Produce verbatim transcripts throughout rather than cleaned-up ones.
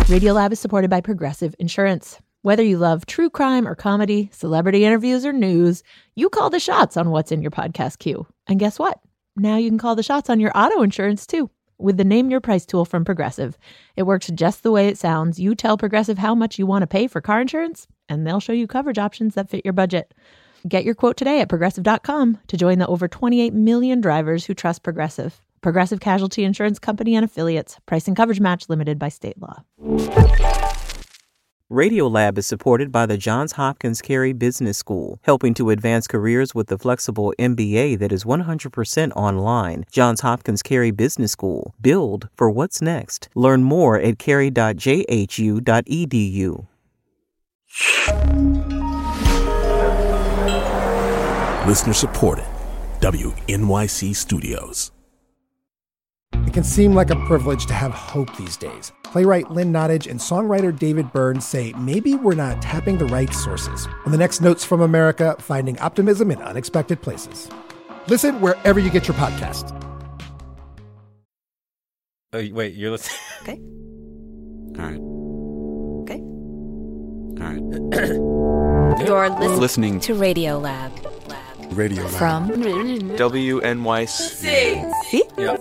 Radiolab is supported by Progressive Insurance. Whether you love true crime or comedy, celebrity interviews or news, you call the shots on what's in your podcast queue. And guess what? Now you can call the shots on your auto insurance too with the Name Your Price tool from Progressive. It works just the way it sounds. You tell Progressive how much you want to pay for car insurance, and they'll show you coverage options that fit your budget. Get your quote today at progressive dot com to join the over twenty-eight million drivers who trust Progressive. Progressive Casualty Insurance Company and Affiliates. Price and coverage match limited by state law. Radiolab is supported by the Johns Hopkins Carey Business School, helping to advance careers with the flexible M B A that is one hundred percent online. Johns Hopkins Carey Business School. Build for what's next. Learn more at carey dot j h u dot e d u. Listener supported. W N Y C Studios. It can seem like a privilege to have hope these days. Playwright Lynn Nottage and songwriter David Byrne say maybe we're not tapping the right sources. On the next Notes from America, finding optimism in unexpected places. Listen wherever you get your podcasts. Oh, wait, you're listening? Okay. All right. Okay. All right. You're listening, listening to Radiolab. Radio Lab. From W N Y C. See? Yep.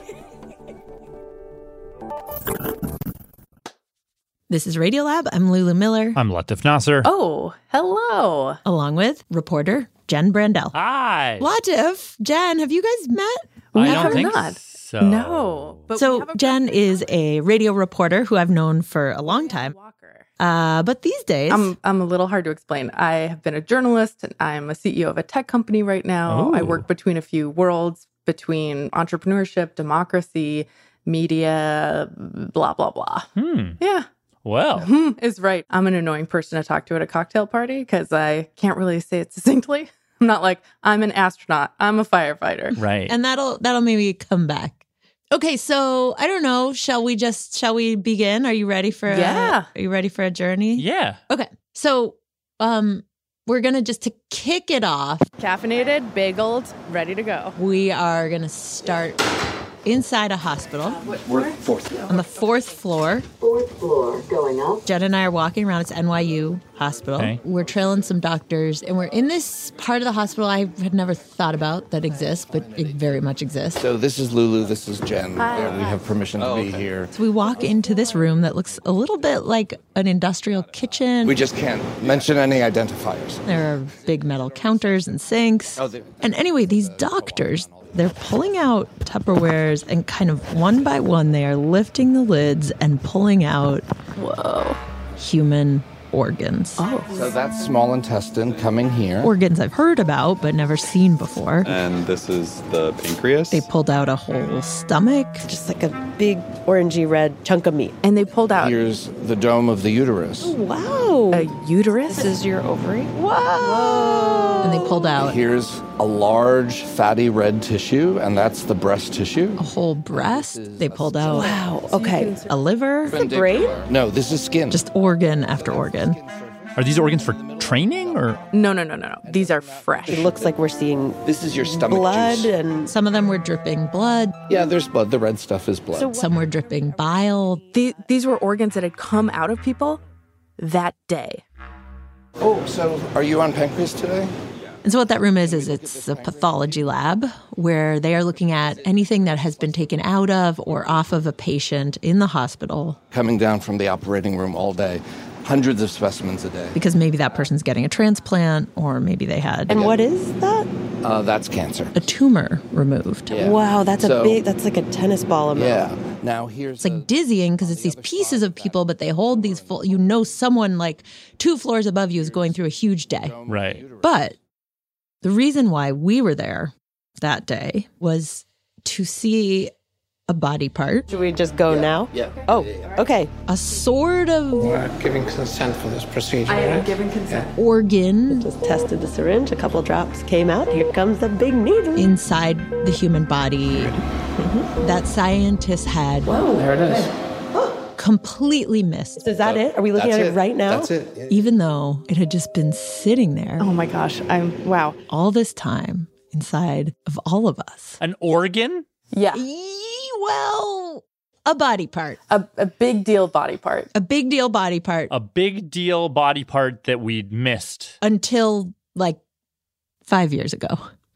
This is Radiolab. I'm Lulu Miller. I'm Latif Nasser. Oh, hello. Along with reporter Jen Brandel. Hi. Latif, Jen, have you guys met? I We don't have think not. so. No. But we So have a Jen is a radio reporter who I've known for a long time. Walker. Uh, but these days, I'm I'm a little hard to explain. I have been a journalist and I'm a C E O of a tech company right now. Oh. I work between a few worlds, between entrepreneurship, democracy, media, blah, blah, blah. Hmm. Yeah. Well, Hmm is right. I'm an annoying person to talk to at a cocktail party because I can't really say it succinctly. I'm not like, I'm an astronaut. I'm a firefighter. right. and that'll that'll maybe come back. Okay, so I don't know. Shall we just shall we begin? Are you ready for? Yeah. A, are you ready for a journey? yeah. Okay, so um, we're gonna just to kick it off. Caffeinated, bageled, ready to go. We are gonna start inside a hospital. We're fourth. On the fourth floor. Fourth floor, going up. Jen and I are walking around. It's N Y U hospital. Okay. We're trailing some doctors, and we're in this part of the hospital I had never thought about that exists, but it very much exists. So this is Lulu, this is Jen. Uh, we have permission to be here. So we walk into this room that looks a little bit like an industrial kitchen. We just can't mention any identifiers. There are big metal counters and sinks. Oh, they- And anyway, these doctors, they're pulling out Tupperwares and kind of one by one, they are lifting the lids and pulling out Whoa. human organs. Oh. So that's small intestine coming here. Organs I've heard about but never seen before. And this is the pancreas. They pulled out a whole stomach. Just like a big orangey red chunk of meat. And they pulled out Here's the dome of the uterus. Wow. a uterus. This is your ovary? Whoa! And they pulled out Here's a large fatty red tissue, and that's the breast tissue. a whole breast. They pulled out Wow. Okay. a liver. The brain? No, this is skin. Just organ after organ. Are these organs for training or? No, no, no, no, no. These are fresh. It looks like we're seeing This is your stomach blood juice. and Some of them were dripping blood. Yeah, there's blood. The red stuff is blood. So- Some were dripping bile. The- these were organs that had come out of people that day. oh, so are you on pancreas today? And so what that room is, is it's a pathology lab where they are looking at anything that has been taken out of or off of a patient in the hospital Coming down from the operating room all day. Hundreds of specimens a day. because maybe that person's getting a transplant or maybe they had And what is that? Uh, that's cancer. a tumor removed. Yeah. Wow, that's So- a big, that's like a tennis ball amount. Yeah. Now here's It's like dizzying because it's these pieces of people, but they hold these full, you know, someone like two floors above you is going through a huge day. Right. But the reason why we were there that day was to see a body part, Should we just go now? Yeah. Oh, okay. a sort of We're giving consent for this procedure. I am right? giving consent. organ Just tested the syringe. A couple drops came out. Here comes the big needle. inside the human body that scientists had There it is. completely missed, Is that it? Are we looking That's at it right now? That's it. even though it had just been sitting there Oh my gosh. I'm, wow. all this time inside of all of us. An organ? Yeah. Yee, Well, a body part. A, a big deal body part. A big deal body part. A big deal body part that we'd missed. Until like five years ago.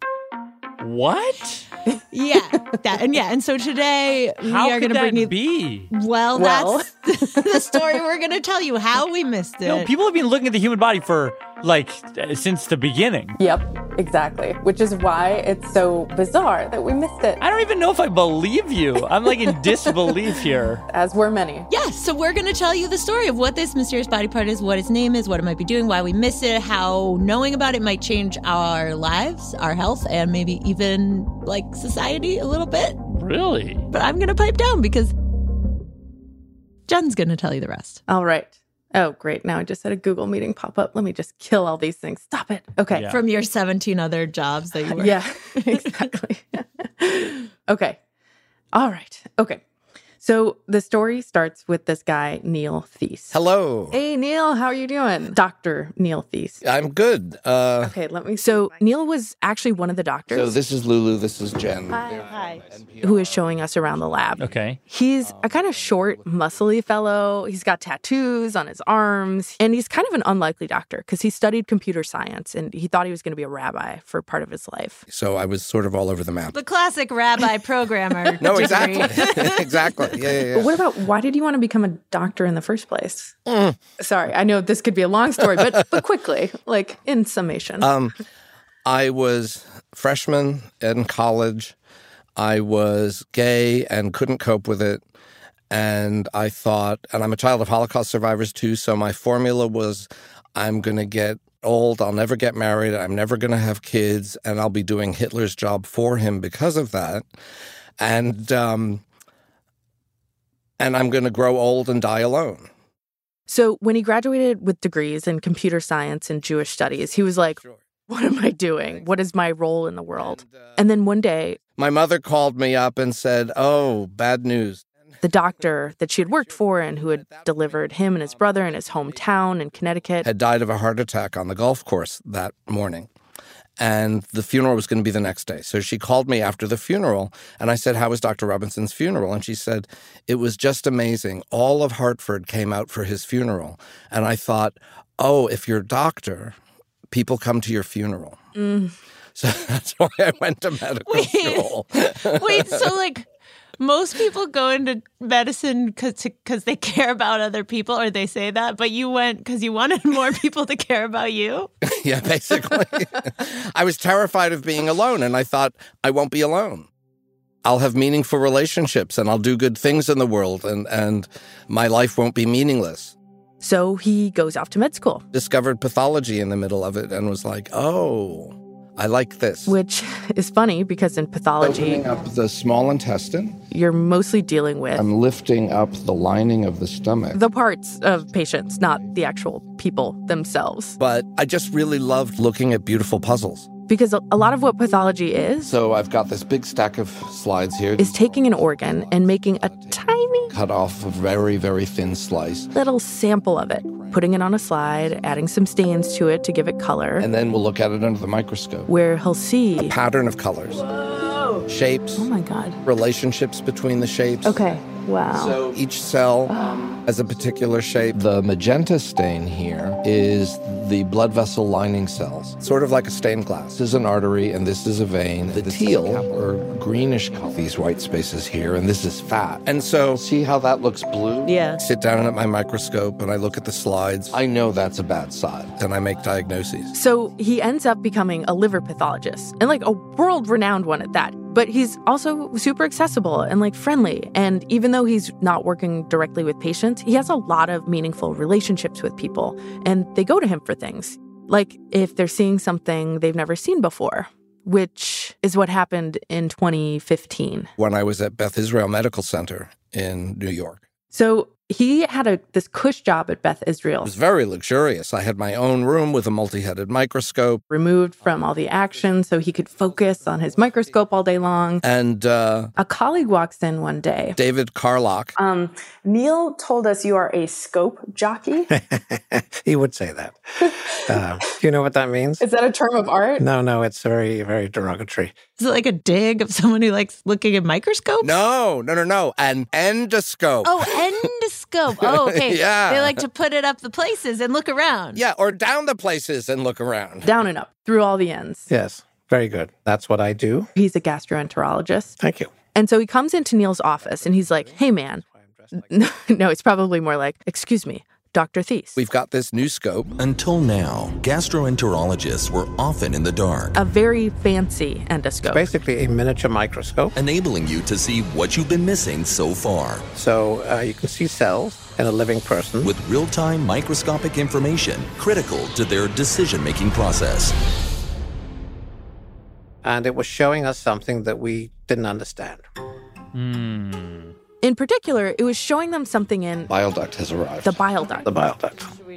What? Yeah. That, and yeah. And so today How we are going to bring you. be? Well, Well. that's the story we're going to tell you how we missed it. No, people have been looking at the human body for like since the beginning. Yep, exactly. Which is why it's so bizarre that we missed it. I don't even know if I believe you. I'm like in disbelief here. As were many. Yeah, so we're going to tell you the story of what this mysterious body part is, what its name is, what it might be doing, why we missed it, how knowing about it might change our lives, our health, and maybe even like society a little bit. Really? But I'm going to pipe down because Jen's going to tell you the rest. All right. Oh, great. Now I just had a Google meeting pop up. Let me just kill all these things. Stop it. Okay. Yeah. From your seventeen other jobs that you work. Yeah, exactly. Okay. All right. Okay. So the story starts with this guy, Neil Thies. Hello. Hey, Neil. How are you doing? Doctor Neil Thies. I'm good. Uh, Okay, let me. So Neil was actually one of the doctors. so this is Lulu. This is Jen. Hi, hi. Who is showing us around the lab. Okay. He's a kind of short, muscly fellow. He's got tattoos on his arms, and he's kind of an unlikely doctor because he studied computer science and he thought he was going to be a rabbi for part of his life. So I was sort of all over the map. The classic rabbi programmer. No, degree. exactly. exactly. Yeah, yeah, yeah. But what about, why did you want to become a doctor in the first place? Mm. Sorry, I know this could be a long story, but but quickly, like in summation. Um, I was freshman in college. I was gay and couldn't cope with it. And I thought, and I'm a child of Holocaust survivors too, so my formula was I'm going to get old, I'll never get married, I'm never going to have kids, and I'll be doing Hitler's job for him because of that. And um, and I'm going to grow old and die alone. So when he graduated with degrees in computer science and Jewish studies, he was like, what am I doing? What is my role in the world? And, uh, And then one day, my mother called me up and said, oh, bad news. the doctor that she had worked for and who had delivered him and his brother in his hometown in Connecticut Had died of a heart attack on the golf course that morning. And the funeral was going to be the next day. So she called me after the funeral, and I said, how was Doctor Robinson's funeral? And she said, it was just amazing. All of Hartford came out for his funeral. And I thought, oh, if you're a doctor, people come to your funeral. Mm. So that's why I went to medical Wait. school. Wait, so like most people go into medicine because they care about other people, or they say that, but you went because you wanted more people to care about you? Yeah, basically. I was terrified of being alone, and I thought, I won't be alone. I'll have meaningful relationships, and I'll do good things in the world, and, and my life won't be meaningless. So he goes off to med school. Discovered pathology in the middle of it and was like, oh, I like this. Which is funny because in pathology, Opening up the small intestine. you're mostly dealing with I'm lifting up the lining of the stomach. the parts of patients, not the actual people themselves. But I just really loved looking at beautiful puzzles. Because a a lot of what pathology is, So I've got this big stack of slides here. is taking an organ and making a tiny Cut off a very, very thin slice. little sample of it, putting it on a slide, adding some stains to it to give it color, And then we'll look at it under the microscope. where he'll see. Pattern of colors. Shapes. Oh my God. Relationships between the shapes. Okay. Wow. So each cell has a particular shape. The magenta stain here is the blood vessel lining cells, sort of like a stained glass. This is an artery and this is a vein. The teal or greenish color, these white spaces here, and this is fat. And so see how that looks blue? Yeah. Sit down at my microscope and I look at the slides. I know that's a bad side. Then I make diagnoses. So he ends up becoming a liver pathologist, and like a world-renowned one at that. But he's also super accessible and like friendly. And even though he's not working directly with patients, he has a lot of meaningful relationships with people. And they go to him for things, like if they're seeing something they've never seen before, which is what happened in twenty fifteen. When I was at Beth Israel Medical Center in New York. So He had a this cush job at Beth Israel. It was very luxurious. I had my own room with a multi-headed microscope. Removed from all the action so he could focus on his microscope all day long. And uh, a colleague walks in one day. David Carlock. Um, Neil told us you are a scope jockey. He would say that. Uh, do you know what that means? Is that a term of art? No, no, it's very, very derogatory. Is it like a dig of someone who likes looking at microscopes? No, no, no, no. An endoscope. Oh, endoscope. Oh, okay. Yeah. They like to put it up the places and look around. Yeah, or down the places and look around. Down and up, through all the ends. Yes, very good. That's what I do. He's a gastroenterologist. Thank you. And so he comes into Neil's office and he's like, hey, man. No, it's probably more like, excuse me, Doctor Thies. We've got this new scope. Until now, gastroenterologists were often in the dark. A very fancy endoscope. It's basically a miniature microscope. Enabling you to see what you've been missing so far. So uh, you can see cells in a living person. With real-time microscopic information critical to their decision-making process. And it was showing us something that we didn't understand. Hmm. In particular, it was showing them something in... Bile duct has arrived. The bile duct. The bile duct.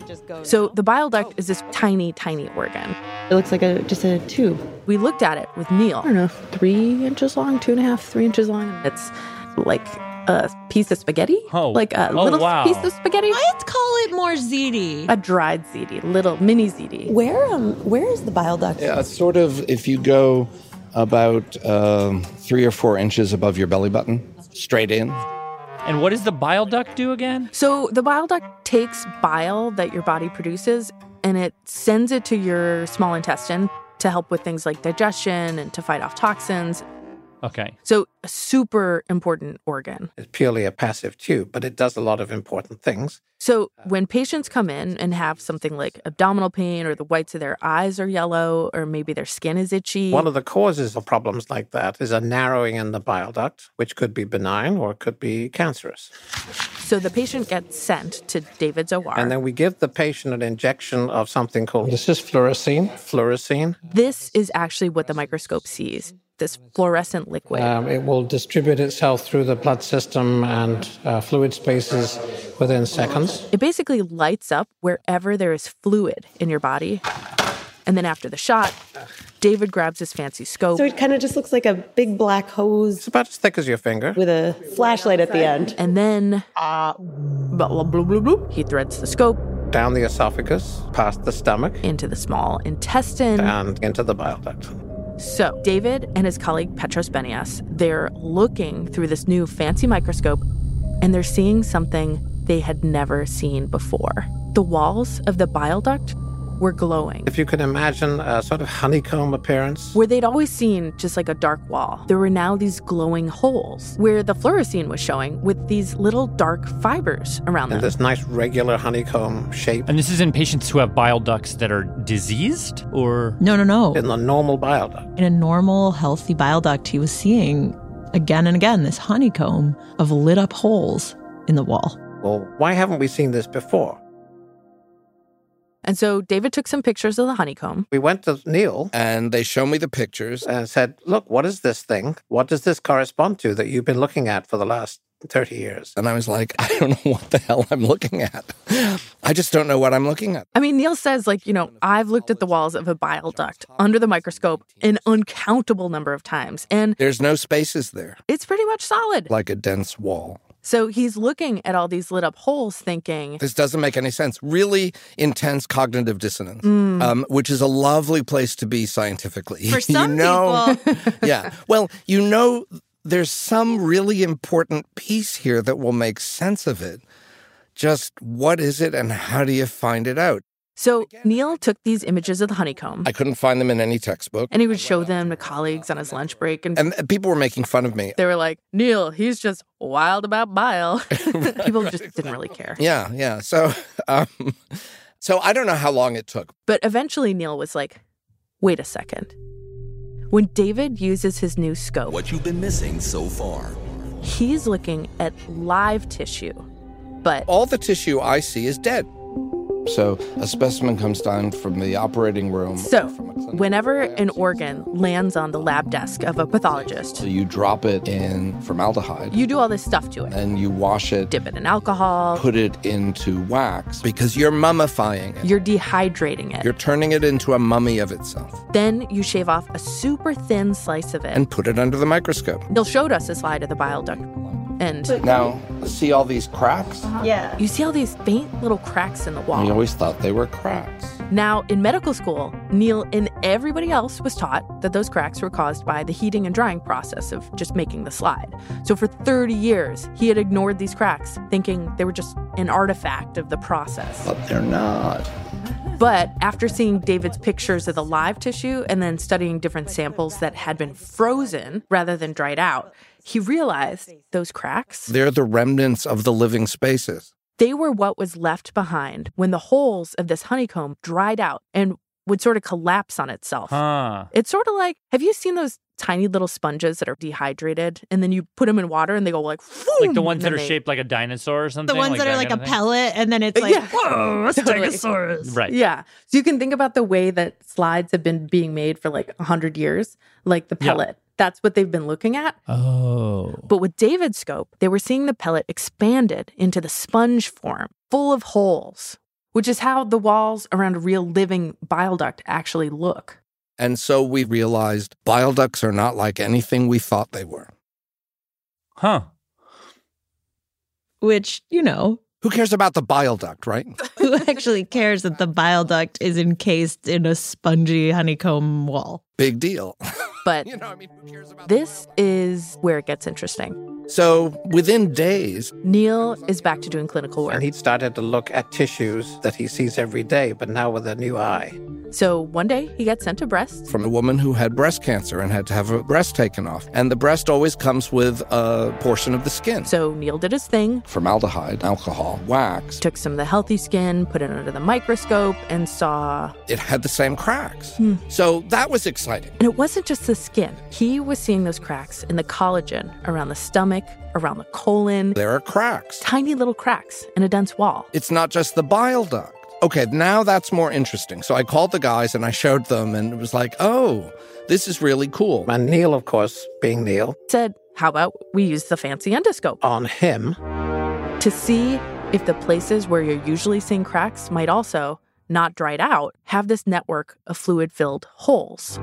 So the bile duct is this tiny, tiny organ. It looks like a just a tube. We looked at it with Neil. I don't know, three inches long, two and a half, three inches long. It's like a piece of spaghetti. Oh, like a oh, little wow. piece of spaghetti. Let's call it more ziti. A dried ziti, little mini ziti. Where um where is the bile duct? Yeah, it's sort of if you go about um, three or four inches above your belly button, straight in. And what does the bile duct do again? So the bile duct takes bile that your body produces and it sends it to your small intestine to help with things like digestion and to fight off toxins. Okay. So a super important organ. It's purely a passive tube, but it does a lot of important things. So when patients come in and have something like abdominal pain or the whites of their eyes are yellow or maybe their skin is itchy. One of the causes of problems like that is a narrowing in the bile duct, which could be benign or could be cancerous. So the patient gets sent to David's O R. And then we give the patient an injection of something called, this is fluorescein. Fluorescein. This is actually what the microscope sees. This fluorescent liquid. Um, it will distribute itself through the blood system and uh, fluid spaces within seconds. It basically lights up wherever there is fluid in your body. And then after the shot, David grabs his fancy scope. So it kind of just looks like a big black hose. It's about as thick as your finger. With a flashlight at the end. And then, uh, blah, blah, blah, blah, blah, he threads the scope. Down the esophagus, past the stomach. Into the small intestine. And into the bile duct. So David and his colleague Petros Benias, they're looking through this new fancy microscope and they're seeing something they had never seen before. The walls of the bile duct were glowing. If you could imagine a sort of honeycomb appearance. Where they'd always seen just like a dark wall, there were now these glowing holes where the fluorescein was showing with these little dark fibers around them. And this nice regular honeycomb shape. And this is in patients who have bile ducts that are diseased or? No, no, no. In the normal bile duct. In a normal, healthy bile duct, he was seeing again and again this honeycomb of lit up holes in the wall. Well, why haven't we seen this before? And so David took some pictures of the honeycomb. We went to Neil. And they showed me the pictures. And said, look, what is this thing? What does this correspond to that you've been looking at for the last thirty years? And I was like, I don't know what the hell I'm looking at. I just don't know what I'm looking at. I mean, Neil says, like, you know, I've looked at the walls of a bile duct under the microscope an uncountable number of times. And there's no spaces there. It's pretty much solid. Like a dense wall. So he's looking at all these lit up holes thinking, this doesn't make any sense. Really intense cognitive dissonance, mm. um, which is a lovely place to be scientifically. For some you know, people. Yeah. Well, you know, there's some really important piece here that will make sense of it. Just what is it and how do you find it out? So Neil took these images of the honeycomb. I couldn't find them in any textbook. And he would show them to colleagues on his lunch break. And, and people were making fun of me. They were like, Neil, he's just wild about bile. People just didn't really care. Yeah, yeah. So, um, so I don't know how long it took. But eventually Neil was like, wait a second. When David uses his new scope, what you've been missing so far, he's looking at live tissue. But all the tissue I see is dead. So a specimen comes down from the operating room. So whenever an organ lands on the lab desk of a pathologist, So you drop it in formaldehyde. you do all this stuff to it. And you wash it. Dip it in alcohol. Put it into wax because you're mummifying it. You're dehydrating it. You're turning it into a mummy of itself. Then you shave off a super thin slice of it. And put it under the microscope. Neil showed us a slide of the bile duct. And now, see all these cracks? yeah, you see all these faint little cracks in the wall. We always thought they were cracks. Now, in medical school, Neil and everybody else was taught that those cracks were caused by the heating and drying process of just making the slide. So for thirty years, he had ignored these cracks, thinking they were just an artifact of the process. But they're not. But after seeing David's pictures of the live tissue and then studying different samples that had been frozen rather than dried out, he realized those cracks, They're the remnants of the living spaces. they were what was left behind when the holes of this honeycomb dried out and would sort of collapse on itself. Huh. It's sort of like, have you seen those tiny little sponges that are dehydrated and then you put them in water and they go like, Like the ones that are they... shaped like a dinosaur or something? The ones like that are like a kind of thing? pellet, and then it's like, Yeah. whoa, a Totally. stegosaurus. Right. Yeah. So you can think about the way that slides have been being made for like one hundred years, like the Yeah. pellet. That's what they've been looking at. Oh. But with David's scope, they were seeing the pellet expanded into the sponge form, full of holes, which is how the walls around a real living bile duct actually look. And so we realized bile ducts are not like anything we thought they were. Huh. Which, you know, Who cares about the bile duct, right? who actually cares that the bile duct is encased in a spongy honeycomb wall? Big deal. But You know, I mean, who cares about this is where it gets interesting. So within days, Neil is back to doing clinical work. And he started to look at tissues that he sees every day, but now with a new eye. So one day he gets sent to breast. from a woman who had breast cancer and had to have a breast taken off. And the breast always comes with a portion of the skin. So Neil did his thing, Formaldehyde, alcohol, wax. took some of the healthy skin, put it under the microscope, and saw... It had the same cracks. Hmm. So that was exciting. And it wasn't just the skin. He was seeing those cracks in the collagen around the stomach, around the colon. There are cracks. Tiny little cracks in a dense wall. It's not just the bile duct. Okay, now that's more interesting. So I called the guys and I showed them, and it was like, oh, this is really cool. And Neil, of course, being Neil, Said, how about we use the fancy endoscope on him to see if the places where you're usually seeing cracks might also, not dried out, have this network of fluid-filled holes.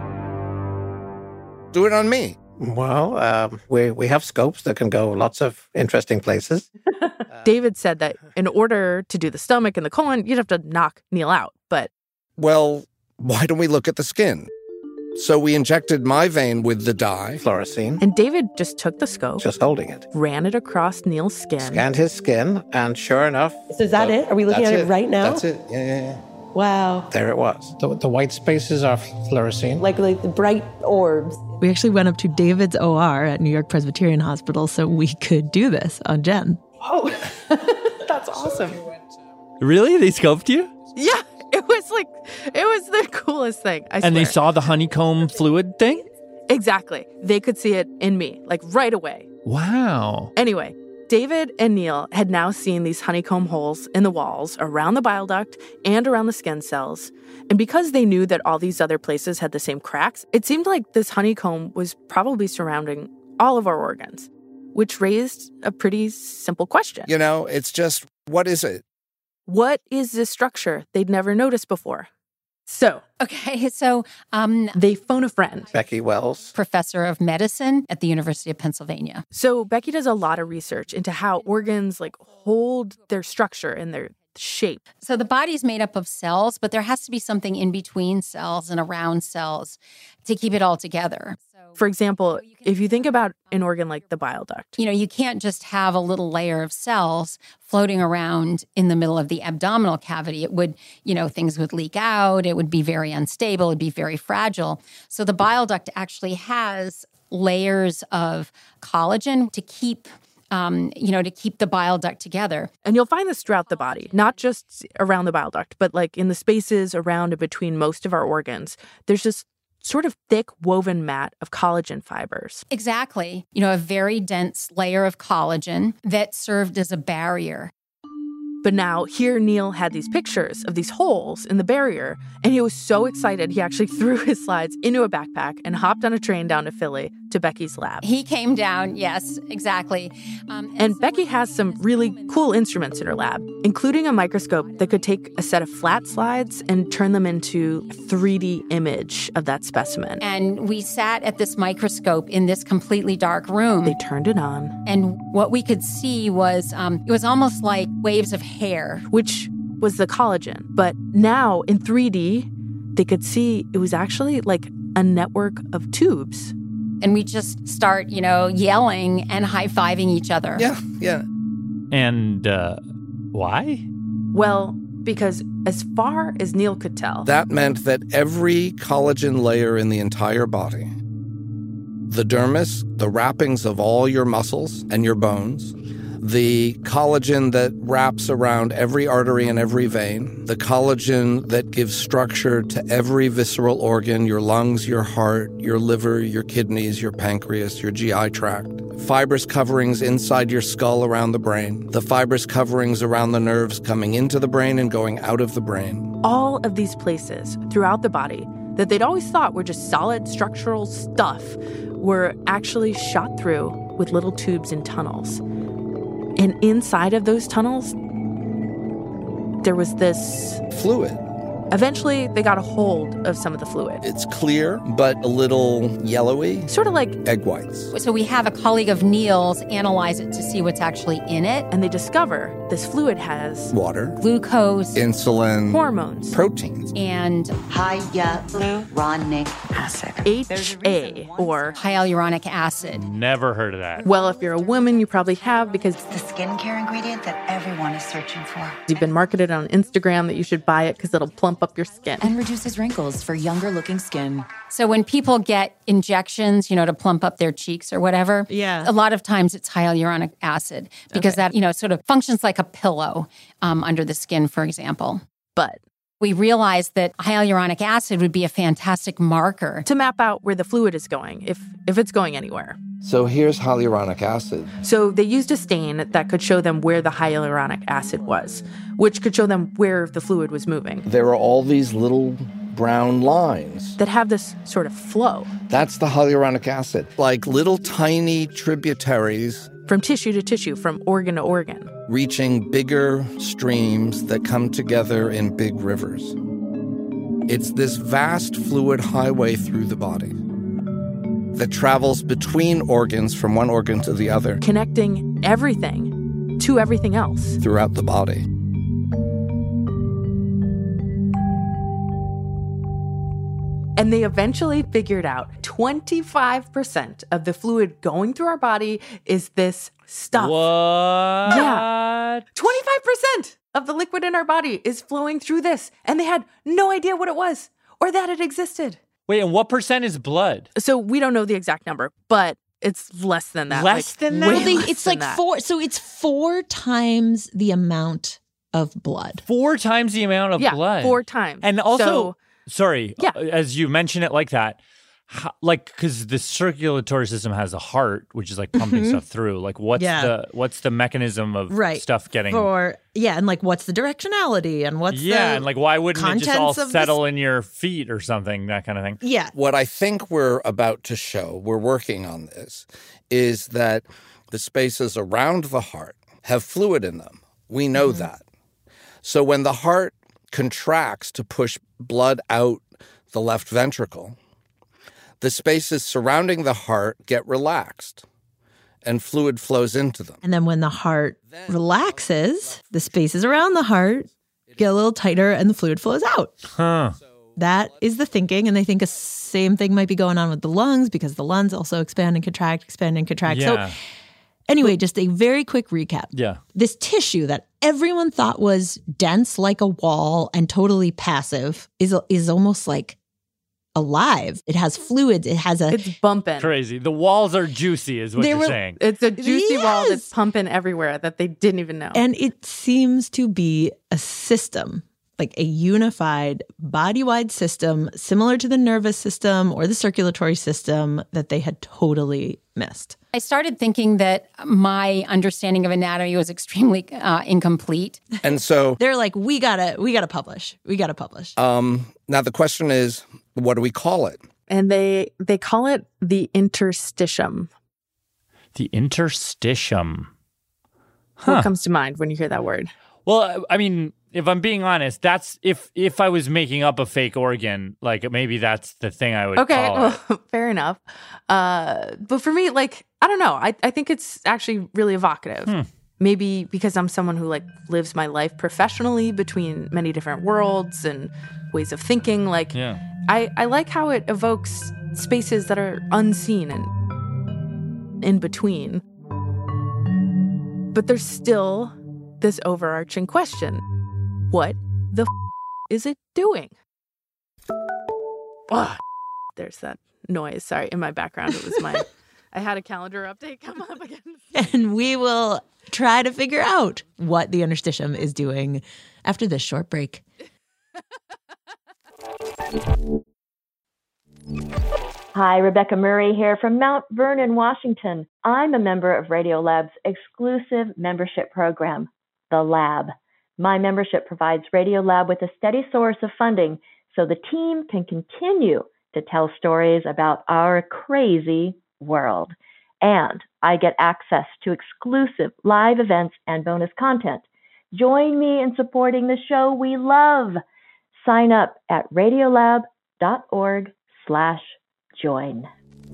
Do it on me. Well, um, we we have scopes that can go lots of interesting places. David said that in order to do the stomach and the colon, you'd have to knock Neil out. But Well, why don't we look at the skin? So we injected my vein with the dye. Fluorescein. And David just took the scope, Just holding it. ran it across Neil's skin. Scanned his skin, and sure enough... So is that it? Are we looking at it, right now? That's it. Yeah, yeah, yeah. Wow. There it was. The, the white spaces are fluorescein. Like like the bright orbs. We actually went up to David's O R at New York Presbyterian Hospital so we could do this on Jen. Oh, that's awesome. Really? They scoped you? Yeah, it was like, it was the coolest thing, I And they swear. saw the honeycomb fluid thing? Exactly. They could see it in me, like right away. Wow. Anyway, David and Neil had now seen these honeycomb holes in the walls around the bile duct and around the skin cells. And because they knew that all these other places had the same cracks, it seemed like this honeycomb was probably surrounding all of our organs, which raised a pretty simple question. You know, it's just, what is it? What is this structure they'd never noticed before? So, Okay, so um, they phone a friend. Becky Wells. Professor of medicine at the University of Pennsylvania. So Becky does a lot of research into how organs like hold their structure and their shape. So the body's made up of cells, but there has to be something in between cells and around cells to keep it all together. For example, if you think about an organ like the bile duct. You know, you can't just have a little layer of cells floating around in the middle of the abdominal cavity. It would, you know, things would leak out. It would be very unstable. It'd be very fragile. So the bile duct actually has layers of collagen to keep Um, you know, to keep the bile duct together. And you'll find this throughout the body, not just around the bile duct, but like in the spaces around and between most of our organs. There's this sort of thick woven mat of collagen fibers. Exactly. You know, a very dense layer of collagen that served as a barrier. But now here Neil had these pictures of these holes in the barrier, and he was so excited he actually threw his slides into a backpack and hopped on a train down to Philly to Becky's lab. He came down, yes, exactly. Um, and and so Becky has some really cool instruments in her lab, including a microscope that could take a set of flat slides and turn them into a three D image of that specimen. And we sat at this microscope in this completely dark room. They turned it on. And what we could see was, um, it was almost like waves of hair. Which was the collagen. But now in three D, they could see it was actually like a network of tubes. And we just start, you know, yelling and high-fiving each other. Yeah, yeah. And uh, why? Well, because as far as Neil could tell, that meant that every collagen layer in the entire body, the dermis, the wrappings of all your muscles and your bones, the collagen that wraps around every artery and every vein, the collagen that gives structure to every visceral organ, your lungs, your heart, your liver, your kidneys, your pancreas, your G I tract, fibrous coverings inside your skull around the brain, the fibrous coverings around the nerves coming into the brain and going out of the brain. All of these places throughout the body that they'd always thought were just solid structural stuff were actually shot through with little tubes and tunnels. And inside of those tunnels, there was this fluid. Eventually, they got a hold of some of the fluid. It's clear, but a little yellowy. Sort of like egg whites. So we have a colleague of Neil's analyze it to see what's actually in it. And they discover this fluid has water, glucose, insulin, hormones, proteins, and hyaluronic acid. H A, or hyaluronic acid. Never heard of that. Well, if you're a woman, you probably have, because it's the skincare ingredient that everyone is searching for. You've been marketed on Instagram that you should buy it because it'll plump up your skin. And reduces wrinkles for younger looking skin. So when people get injections, you know, to plump up their cheeks or whatever, yeah. a lot of times it's hyaluronic acid because okay. that, you know, sort of functions like a pillow um, under the skin, for example. But we realized that hyaluronic acid would be a fantastic marker to map out where the fluid is going, if if it's going anywhere. So here's hyaluronic acid. So they used a stain that could show them where the hyaluronic acid was, which could show them where the fluid was moving. There are all these little brown lines that have this sort of flow. That's the hyaluronic acid, like little tiny tributaries from tissue to tissue, from organ to organ, reaching bigger streams that come together in big rivers. It's this vast fluid highway through the body that travels between organs from one organ to the other, connecting everything to everything else throughout the body. And they eventually figured out twenty-five percent of the fluid going through our body is this stuff. What? Yeah. twenty-five percent of the liquid in our body is flowing through this. And they had no idea what it was or that it existed. Wait, and what percent is blood? So we don't know the exact number, but it's less than that. Less like, than that? Way They, less it's than like that. four. So it's four times the amount of blood. Four times the amount of yeah, blood. Four times. And also, so, sorry, yeah. as you mention it like that, how, like because the circulatory system has a heart, which is like pumping mm-hmm. stuff through. Like, what's yeah. the what's the mechanism of right. stuff getting? For yeah, and like what's the directionality and what's yeah, the and like why wouldn't it just all settle this... in your feet or something? That kind of thing. Yeah. What I think we're about to show, we're working on this, is that the spaces around the heart have fluid in them. We know mm-hmm. that. So when the heart contracts to push blood out the left ventricle, the spaces surrounding the heart get relaxed and fluid flows into them. And then when the heart relaxes, the spaces around the heart get a little tighter and the fluid flows out. Huh. That is the thinking. And they think a same thing might be going on with the lungs because the lungs also expand and contract, expand and contract. Yeah. So anyway, just a very quick recap. Yeah. This tissue that everyone thought was dense like a wall and totally passive is is almost like alive. It has fluids. It has a... It's bumping. Crazy. The walls are juicy is what They you're were- saying. It's a juicy Yes. wall that's pumping everywhere that they didn't even know. And it seems to be a system, like a unified body-wide system, similar to the nervous system or the circulatory system that they had totally missed. I started thinking that my understanding of anatomy was extremely uh, incomplete. And so they're like, we gotta, we gotta publish. We gotta publish. Um, now the question is, what do we call it? And they they call it the interstitium. The interstitium. Huh. What comes to mind when you hear that word? Well, I mean, if I'm being honest, that's if if I was making up a fake organ, like maybe that's the thing I would okay, call well, it. Fair enough. Uh, but for me, like, I don't know. I, I think it's actually really evocative. Hmm. Maybe because I'm someone who like lives my life professionally between many different worlds and ways of thinking. Like, yeah. I, I like how it evokes spaces that are unseen and in between. But there's still this overarching question. What the f- is it doing? Oh, there's that noise. Sorry, in my background, it was my... I had a calendar update come up again. And we will try to figure out what the interstitium is doing after this short break. Hi, Rebecca Murray here from Mount Vernon, Washington. I'm a member of Radiolab's exclusive membership program, The Lab. My membership provides Radiolab with a steady source of funding so the team can continue to tell stories about our crazy world. And I get access to exclusive live events and bonus content. Join me in supporting the show we love. Sign up at radiolab.org slash join.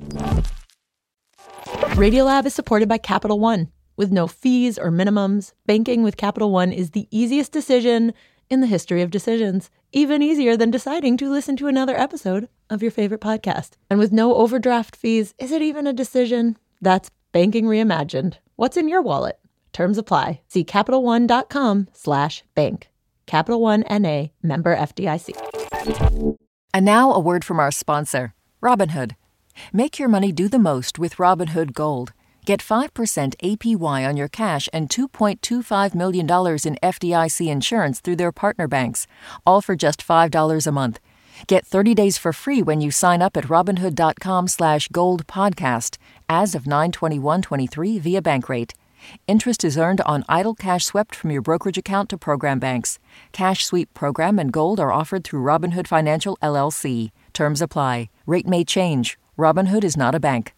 Radiolab is supported by Capital One. With no fees or minimums, banking with Capital One is the easiest decision in the history of decisions. Even easier than deciding to listen to another episode of your favorite podcast. And with no overdraft fees, is it even a decision? That's banking reimagined. What's in your wallet? Terms apply. See CapitalOne.com slash bank. Capital One N A, member F D I C. And now a word from our sponsor, Robinhood. Make your money do the most with Robinhood Gold. Get five percent A P Y on your cash and two point two five million dollars in F D I C insurance through their partner banks, all for just five dollars a month. Get thirty days for free when you sign up at Robinhood.com slash gold podcast as of nine twenty-one twenty-three via Bankrate. Interest is earned on idle cash swept from your brokerage account to program banks. Cash sweep program and gold are offered through Robinhood Financial, L L C. Terms apply. Rate may change. Robinhood is not a bank.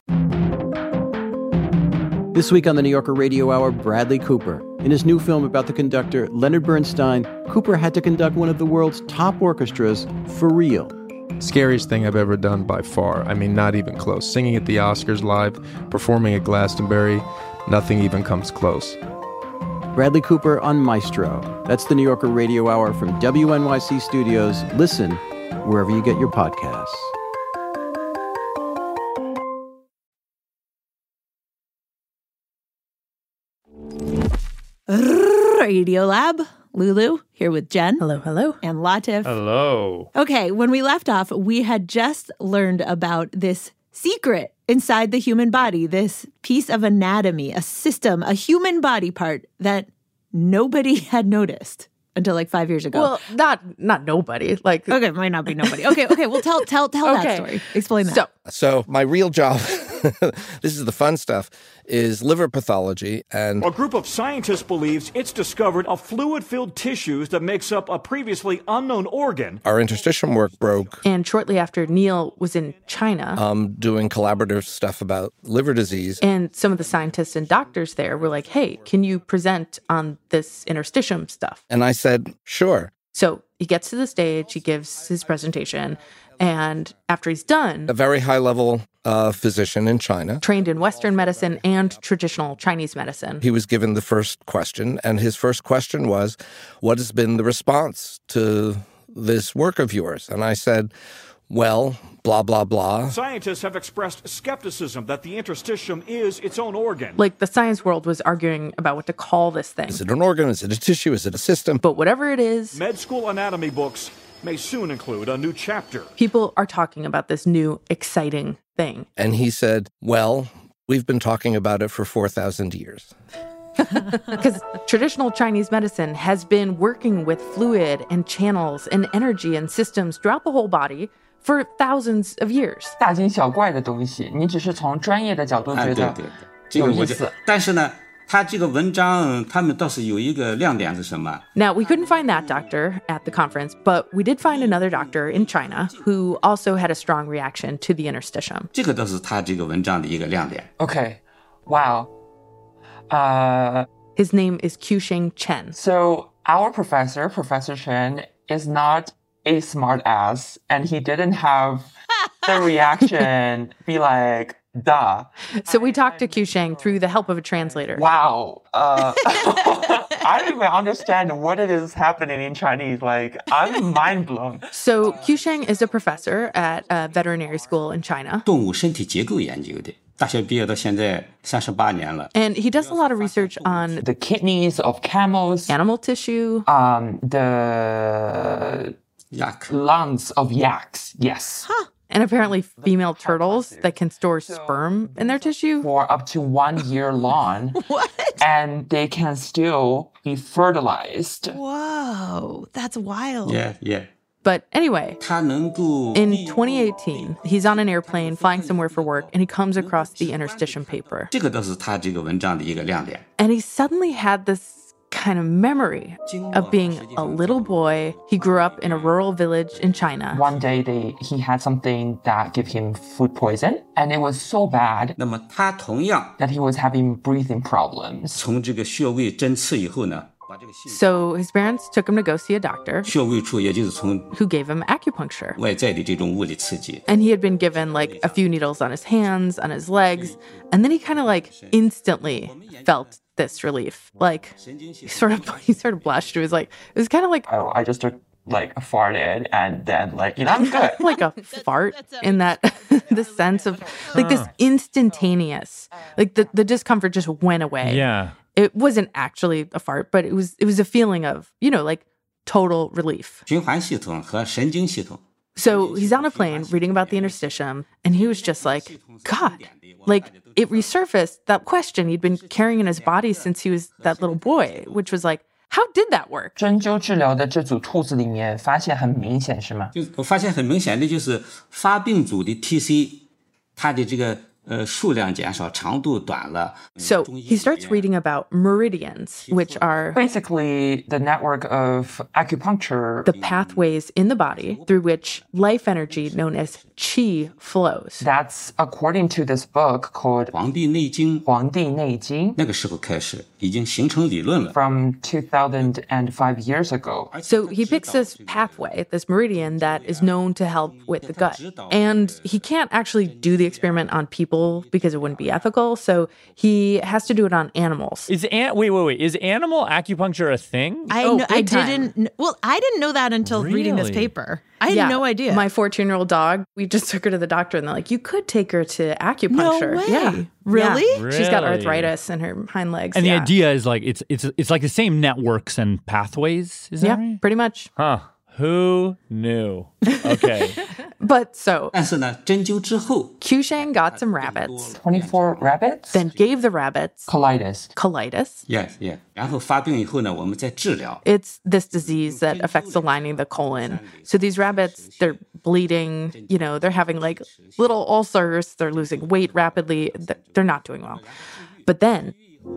This week on the New Yorker Radio Hour, Bradley Cooper. In his new film about the conductor Leonard Bernstein, Cooper had to conduct one of the world's top orchestras for real. Scariest thing I've ever done by far. I mean, not even close. Singing at the Oscars live, performing at Glastonbury, nothing even comes close. Bradley Cooper on Maestro. That's the New Yorker Radio Hour from W N Y C Studios. Listen wherever you get your podcasts. Radiolab. Lulu, here with Jen. Hello, hello. And Latif. Hello. Okay, when we left off, we had just learned about this secret inside the human body, this piece of anatomy, a system, a human body part that nobody had noticed until like five years ago. Well, not not nobody. Like, okay, it might not be nobody. Okay, okay. Well, tell tell tell okay. that story. Explain that. So, so my real job, this is the fun stuff, is liver pathology. And a group of scientists believes it's discovered a fluid-filled tissues that makes up a previously unknown organ. Our interstitium work broke. And shortly after, Neil was in China. Um, doing collaborative stuff about liver disease. And some of the scientists and doctors there were like, hey, can you present on this interstitium stuff? And I said, sure. So he gets to the stage, he gives his presentation, and after he's done... A very high-level uh, physician in China. Trained in Western medicine and traditional Chinese medicine. He was given the first question, and his first question was, what has been the response to this work of yours? And I said, well, blah, blah, blah. Scientists have expressed skepticism that the interstitium is its own organ. Like, the science world was arguing about what to call this thing. Is it an organ? Is it a tissue? Is it a system? But whatever it is... Med school anatomy books may soon include a new chapter. People are talking about this new, exciting thing. And he said, well, we've been talking about it for four thousand years. Because traditional Chinese medicine has been working with fluid and channels and energy and systems throughout the whole body for thousands of years. 大惊小怪的东西，你只是从专业的角度觉得这个我就，但是呢，他这个文章他们倒是有一个亮点是什么？ Now, we couldn't find that doctor at the conference, but we did find another doctor in China who also had a strong reaction to the interstitium. 这个倒是他这个文章的一个亮点。 Okay, wow. Uh, His name is Qiusheng Chen. So our professor, Professor Chen, is not a smart ass, and he didn't have the reaction be like, duh. So we talked to Qiusheng through the help of a translator. Wow. Uh, I don't even understand what it is happening in Chinese. Like, I'm mind blown. So Qiusheng is a professor at a veterinary school in China. 动物身体结构研究的，大学毕业到现在三十八年了。 And he does a lot of research on the kidneys of camels, animal tissue, um, the yak. lungs of yaks. Yes. Huh. And apparently female turtles that can store sperm in their tissue. For up to one year long. What? And they can still be fertilized. Whoa, that's wild. Yeah, yeah. But anyway, 他能够 in twenty eighteen, he's on an airplane flying somewhere for work, and he comes across the interstitium paper. 这个倒是他这个文章的一个亮点。 And he suddenly had this kind of memory of being a little boy. He grew up in a rural village in China. One day they, he had something that gave him food poison, and it was so bad 那么他同样 that he was having breathing problems. 从这个穴位针刺以后呢， So his parents took him to go see a doctor 穴位处也就是从 who gave him acupuncture. 外在的这种物理刺激。 And he had been given like a few needles on his hands, on his legs, and then he kind of like instantly felt this relief. Like he sort of he sort of blushed. It was like it was kind of like oh, I just took like a farted and then like you know I'm good. Like a fart in that the sense of like this instantaneous like the the discomfort just went away. Yeah. It wasn't actually a fart, but it was it was a feeling of, you know, like total relief. 循环系统和神经系统。 So he's on a plane reading about the interstitium, and he was just like, God, like it resurfaced that question he'd been carrying in his body since he was that little boy, which was like, how did that work? 针灸治疗的这组兔子里面发现很明显是吗？ 就我发现很明显的就是发病组的 T C， 它的这个 呃数量减少，长度短了。 So he starts reading about meridians, which are basically the network of acupuncture, the pathways in the body through which life energy known as qi flows. That's according to this book called 黄帝内经。 黄帝内经。 那个时候开始已经形成理论了。 From two thousand five years ago. So he picks this pathway, this meridian that is known to help with the gut. And he can't actually do the experiment on people because it wouldn't be ethical. So he has to do it on animals. Is an- wait, wait, wait. Is animal acupuncture a thing? I, Oh, kn- I big time. didn't. kn- Well, I didn't know that until reading this Really? paper. I had Yeah, no idea. My fourteen-year-old dog, we just took her to the doctor, and they're like, you could take her to acupuncture. No way. Yeah. Really? Yeah. She's got Really? arthritis in her hind legs. And the yeah. idea is like it's it's it's like the same networks and pathways. Is that Yeah, right? pretty much. Huh. Who knew? Okay. But so 但是呢，针灸之后， Qiusheng got some rabbits, twenty-four rabbits? then gave the rabbits Colitis. colitis. yes, yeah， 然后发病以后呢，我们再治疗。 It's this disease that affects the lining of the colon. So these rabbits, they're bleeding, you know, they're having like little ulcers, they're losing weight rapidly, they're they're not doing well. But then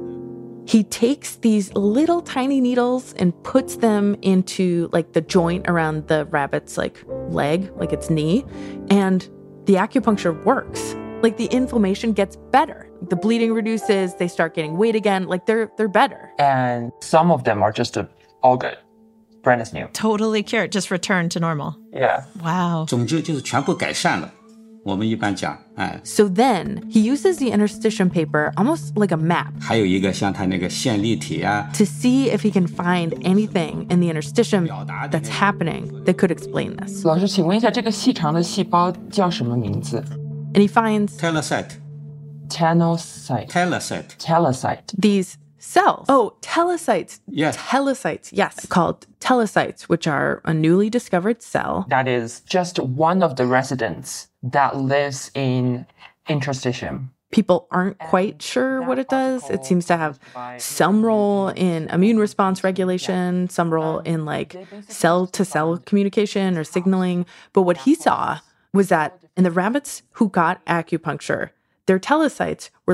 he takes these little tiny needles and puts them into like the joint around the rabbit's like leg, like its knee, and the acupuncture works. Like the inflammation gets better. The bleeding reduces, they start getting weight again, like they're they're better. And some of them are just uh, all good. Brand is new. Totally cured. Just returned to normal. Yeah. Wow. 总之就是全部改善了。我们一般讲，哎， So then he uses the interstitium paper almost like a map 还有一个像它那个线粒体啊， to see if he can find anything in the interstitium that's happening that could explain this. 老师，请问一下，这个细长的细胞叫什么名字 And he finds telesite， ？Telesite. telesite， Telesite. these cells. Oh, telesites. Yes. Telesites, yes. Called telesites, which are a newly discovered cell. That is just one of the residents that lives in interstitium. People aren't quite sure what it does. It seems to have some role in immune response regulation, some role in like cell to cell communication or signaling. But what he saw was that in the rabbits who got acupuncture, their telesites were like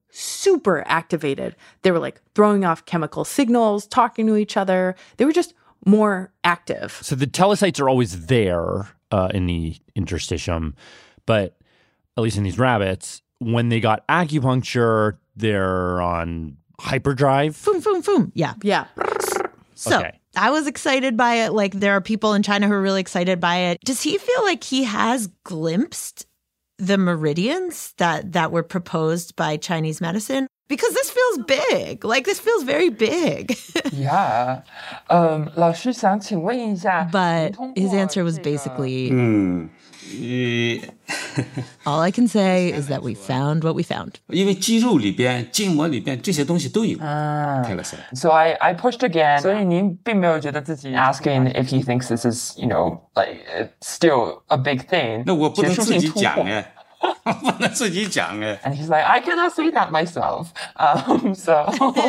super activated. They were like throwing off chemical signals, talking to each other. They were just more active. So the telecytes are always there uh, in the interstitium, but at least in these rabbits, when they got acupuncture, they're on hyperdrive. Foom, foom, foom. Yeah. Yeah. So Okay. I was excited by it. Like, there are people in China who are really excited by it. Does he feel like he has glimpsed the meridians that, that were proposed by Chinese medicine? Because this feels big. Like, this feels very big. Yeah. Um, 老师想请问一下, But his answer was basically, 嗯，呃， all I can say is that we found what we found. 因为肌肉里边、筋膜里边这些东西都有。 Ah. Telecite. So I, I pushed again. 所以您并没有觉得自己 asking if he thinks this is, you know, like it's still a big thing. 那我不能自己讲学术性突破。 哎，不能自己讲哎。 And he's like, I cannot say that myself. Um, so,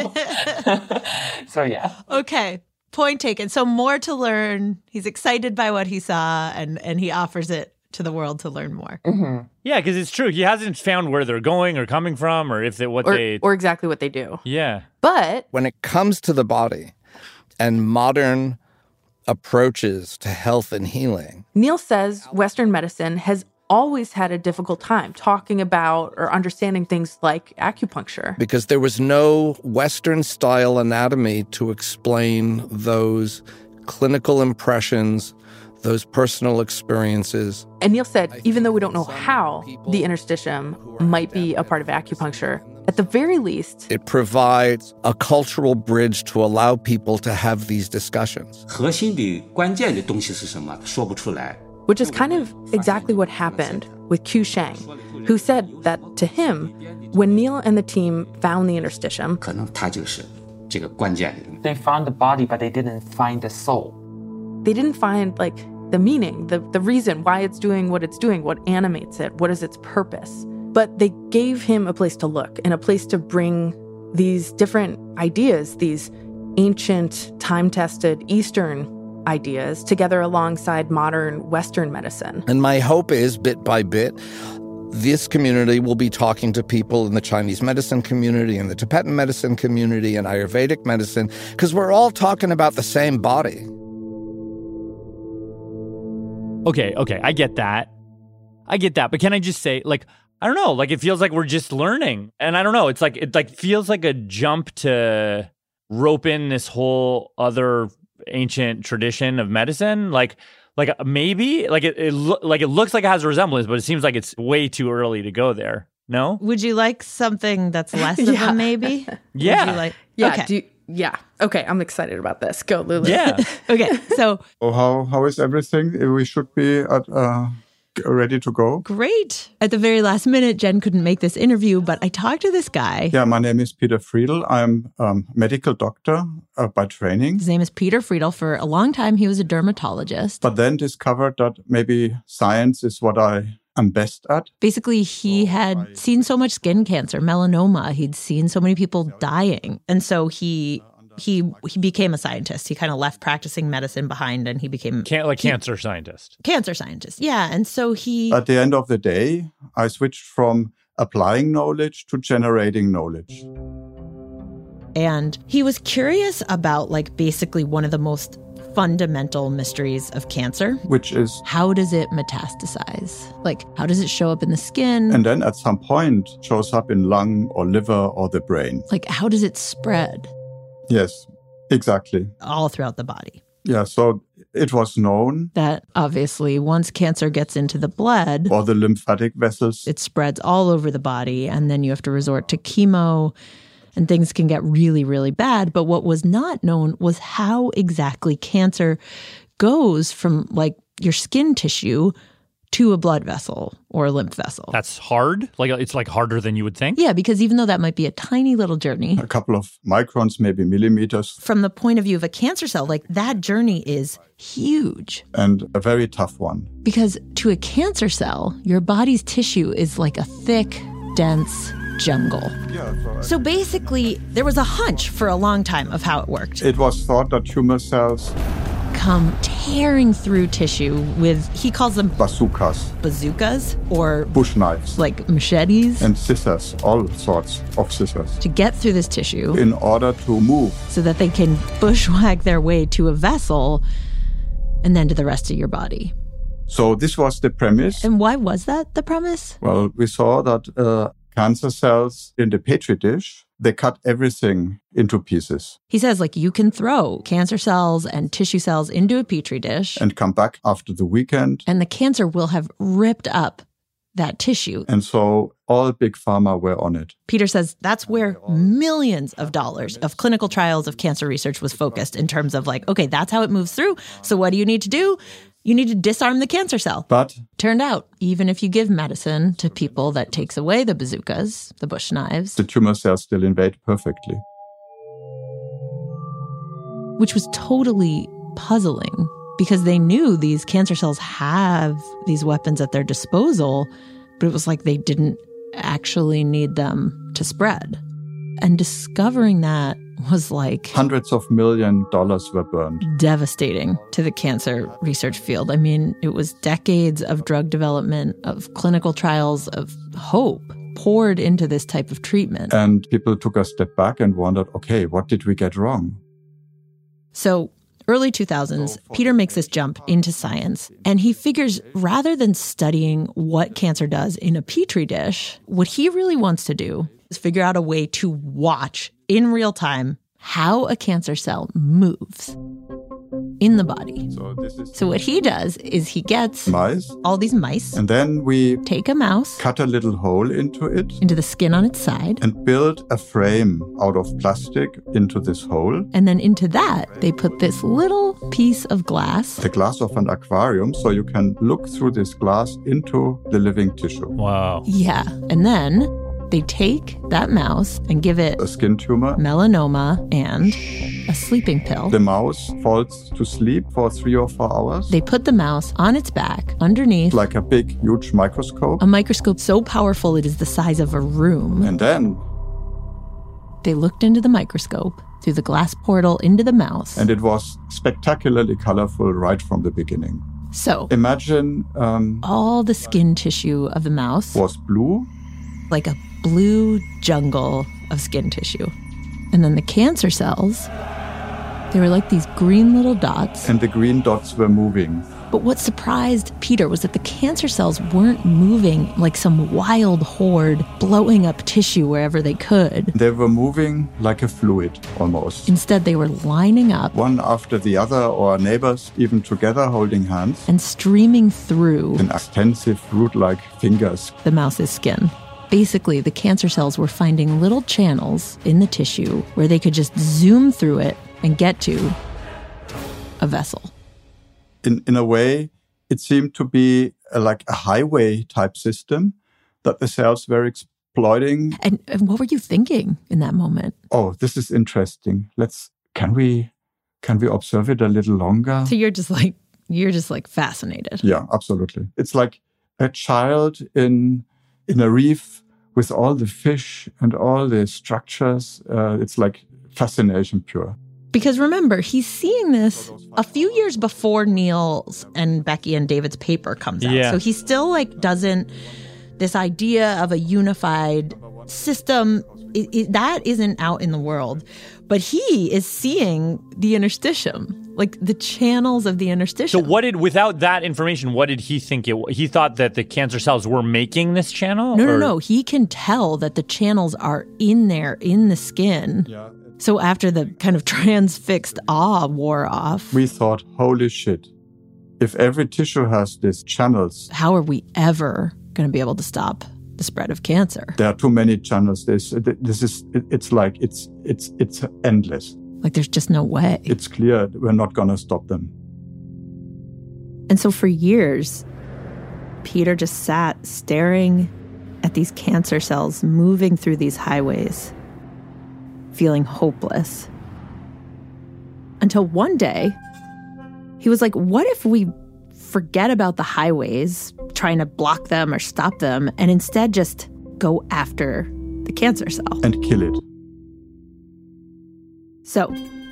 so yeah. Okay. Point taken. So more to learn. He's excited by what he saw, and, and he offers it to the world to learn more. Mm-hmm. Yeah, because it's true. He hasn't found where they're going or coming from, or if they what Or, they or exactly what they do. yeah. But When it comes to the body and modern approaches to health and healing, Neil says Western medicine has always had a difficult time talking about or understanding things like acupuncture. because there was no Western-style anatomy to explain those clinical impressions, those personal experiences. And Neil said, even though we don't know how the interstitium might be a part of acupuncture, at the very least, It provides a cultural bridge to allow people to have these discussions. 核心的关键的东西是什么？说不出来。 which is kind of exactly what happened with Q Sheng, who said that to him, when Neil and the team found the interstitium, 可能它就是这个关键的东西。 They found the body, but they didn't find the soul. they didn't find like the meaning, the, the reason why it's doing what it's doing, what animates it, what is its purpose. But they gave him a place to look and a place to bring these different ideas, these ancient, time-tested Eastern ideas together alongside modern Western medicine. And my hope is, bit by bit, this community will be talking to people in the Chinese medicine community and the Tibetan medicine community and Ayurvedic medicine, because we're all talking about the same body. Okay, okay, I get that. I get that. But can I just say, like, I don't know, like it feels like we're just learning. And I don't know, it's like it like feels like a jump to rope in this whole other ancient tradition of medicine. Like like maybe like it, it lo- like it looks like it has a resemblance, but it seems like it's way too early to go there. No? Would you like something that's less of Yeah. a maybe? Yeah. Would you like, Yeah, okay. do you- yeah. Okay, I'm excited about this. Go, Lulu. Yeah. Okay, so Oh, how how is everything? We should be at, uh, ready to go. great. At the very last minute, Jen couldn't make this interview, but I talked to this guy. Yeah, my name is Peter Friedel. I'm a um, medical doctor uh, by training, His name is Peter Friedel. For a long time, he was a dermatologist. but then discovered that maybe science is what I am best at. Basically, he had seen so much skin cancer, melanoma. He'd seen so many people dying. And so he he he became a scientist. He kind of left practicing medicine behind and he became Can't like he- cancer scientist. cancer scientist. Yeah. And so he At the end of the day, I switched from applying knowledge to generating knowledge. and he was curious about like basically one of the most fundamental mysteries of cancer. Which is, How does it metastasize? Like, how does it show up in the skin? and then at some point shows up in lung or liver or the brain. Like, how does it spread Yes, exactly. all throughout the body? Yeah, so it was known, That obviously, once cancer gets into the blood, or the lymphatic vessels. it spreads all over the body, and then you have to resort to chemo, and things can get really, really bad. But what was not known was how exactly cancer goes from like your skin tissue to a blood vessel or a lymph vessel. That's hard. Like it's like harder than you would think. Yeah, because even though that might be a tiny little journey, A couple of microns, maybe millimeters, from the point of view of a cancer cell, like that journey is huge. and a very tough one. Because to a cancer cell, your body's tissue is like a thick, dense jungle. So basically, there was a hunch for a long time of how it worked. It was thought that tumor cells come tearing through tissue with, he calls them bazookas, bazookas, or bush knives, like machetes, and scissors, all sorts of scissors, to get through this tissue in order to move, so that they can bushwhack their way to a vessel and then to the rest of your body. So this was the premise. And why was that the premise? Well, we saw that uh, cancer cells in the Petri dish, they cut everything into pieces. He says, like, you can throw cancer cells and tissue cells into a Petri dish and come back after the weekend, and the cancer will have ripped up that tissue. And so all big pharma were on it. Peter says that's where millions of dollars of clinical trials of cancer research was focused, in terms of like, okay, that's how it moves through. So what do you need to do? You need to disarm the cancer cell. But turned out, even if you give medicine to people that takes away the bazookas, the bush knives, the tumor cells still invade perfectly. Which was totally puzzling, because they knew these cancer cells have these weapons at their disposal, but it was like they didn't actually need them to spread. And discovering that was like... hundreds of million dollars were burned. Devastating to the cancer research field. I mean, it was decades of drug development, of clinical trials, of hope poured into this type of treatment. And people took a step back and wondered, okay, what did we get wrong? So... early two thousands, Peter makes this jump into science, and he figures rather than studying what cancer does in a Petri dish, what he really wants to do is figure out a way to watch in real time how a cancer cell moves in the body. So, this is so what he does is he gets mice, all these mice, and then we take a mouse, cut a little hole into it, into the skin on its side, and build a frame out of plastic into this hole. And then into that, they put this little piece of glass. The glass of an aquarium, so you can look through this glass into the living tissue. Wow. Yeah. And then they take that mouse and give it a skin tumor, melanoma, and a sleeping pill. The mouse falls to sleep for three or four hours. They put the mouse on its back underneath, like a big, huge microscope. A microscope so powerful it is the size of a room. And then they looked into the microscope through the glass portal into the mouse. And it was spectacularly colorful right from the beginning. So imagine um, all the skin tissue of the mouse was blue, like a blue jungle of skin tissue. And then the cancer cells, they were like these green little dots. And the green dots were moving. But what surprised Peter was that the cancer cells weren't moving like some wild horde, blowing up tissue wherever they could. They were moving like a fluid, almost. Instead, they were lining up, one after the other, or neighbors even together holding hands, and streaming through an extensive root-like fingers, the mouse's skin. Basically, the cancer cells were finding little channels in the tissue where they could just zoom through it and get to a vessel. In in a way, it seemed to be a, like a highway type system that the cells were exploiting. And, and what were you thinking in that moment? Oh, this is interesting. Let's can we can we observe it a little longer? So you're just like you're just like fascinated. Yeah, absolutely. It's like a child in in a reef with all the fish and all the structures. Uh, it's like fascination pure. Because remember, he's seeing this a few years before Neil's and Becky and David's paper comes out. Yeah. So he still like doesn't, this idea of a unified system, it, it, that isn't out in the world. But he is seeing the interstitium, like the channels of the interstitium. So what did, without that information, what did he think it was? He thought that the cancer cells were making this channel? No, or? no, no. He can tell that the channels are in there, in the skin. Yeah. So after the kind of transfixed awe wore off, we thought, holy shit, if every tissue has these channels, how are we ever going to be able to stop the spread of cancer? There are too many channels. This, this is, it's like, it's, it's, it's endless. Like there's just no way. It's clear we're not going to stop them. And so for years, Peter just sat staring at these cancer cells moving through these highways, feeling hopeless. Until one day, he was like, what if we forget about the highways, trying to block them or stop them, and instead just go after the cancer cell? And kill it. So,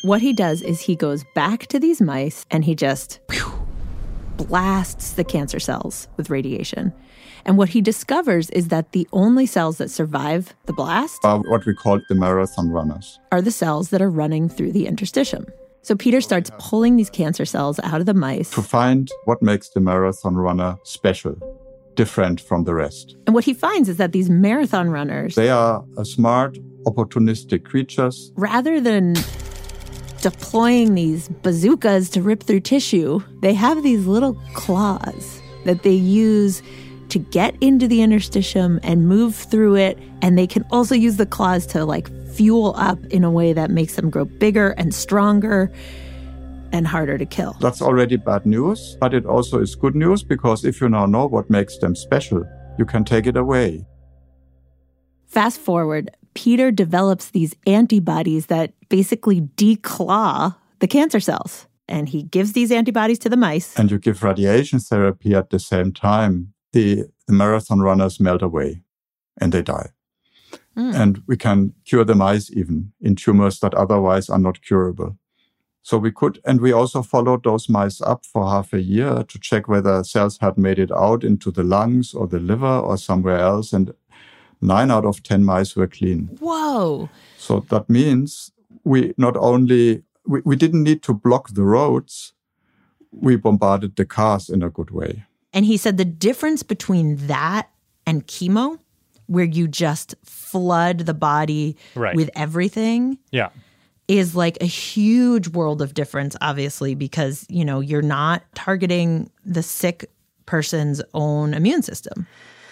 what he does is he goes back to these mice and he just whew, blasts the cancer cells with radiation. And what he discovers is that the only cells that survive the blast are what we call the marathon runners. Are the cells that are running through the interstitium. So Peter starts pulling these cancer cells out of the mice to find what makes the marathon runner special, different from the rest. And what he finds is that these marathon runners, they are a smart, opportunistic creatures. Rather than deploying these bazookas to rip through tissue, they have these little claws that they use to get into the interstitium and move through it. And they can also use the claws to like fuel up in a way that makes them grow bigger and stronger and harder to kill. That's already bad news, but it also is good news because if you now know what makes them special, you can take it away. Fast forward, Peter develops these antibodies that basically declaw the cancer cells. And he gives these antibodies to the mice. And you give radiation therapy at the same time. The, the marathon runners melt away and they die. Mm. And we can cure the mice even in tumors that otherwise are not curable. So we could, and we also followed those mice up for half a year to check whether cells had made it out into the lungs or the liver or somewhere else. And nine out of ten mice were clean. Whoa. So that means we not only, we, we didn't need to block the roads, we bombarded the cars in a good way. And he said the difference between that and chemo, where you just flood the body right. with everything, yeah, is like a huge world of difference, obviously, because, you know, you're not targeting the sick person's own immune system.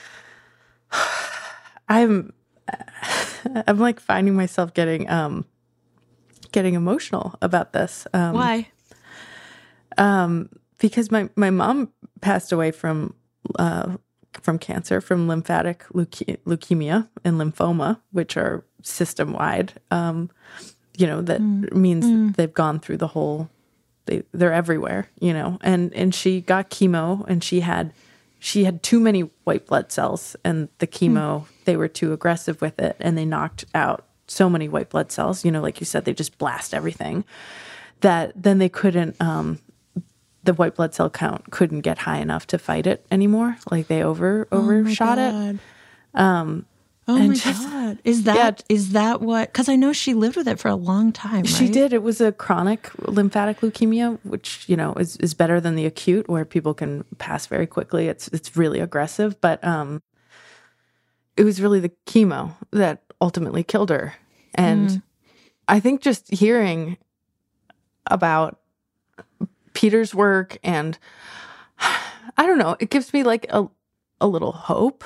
I'm, I'm like finding myself getting, um, getting emotional about this. Um, Why? Um, because my, my mom passed away from, uh, from cancer, from lymphatic leuke- leukemia and lymphoma, which are system-wide. Um, you know, that mm. means mm. they've gone through the whole, they, they're everywhere, you know, and, and she got chemo and she had, she had too many white blood cells and the chemo, mm. they were too aggressive with it and they knocked out so many white blood cells, you know, like you said, they just blast everything that then they couldn't, um, the white blood cell count couldn't get high enough to fight it anymore. Like they over overshot oh it. Um, oh my just, God. Is that, yeah, is that what, cause I know she lived with it for a long time, right? She did. It was a chronic lymphatic leukemia, which, you know, is, is better than the acute where people can pass very quickly. It's, it's really aggressive, but, um, it was really the chemo that ultimately killed her. And mm. I think just hearing about Peter's work and I don't know, it gives me like a a little hope.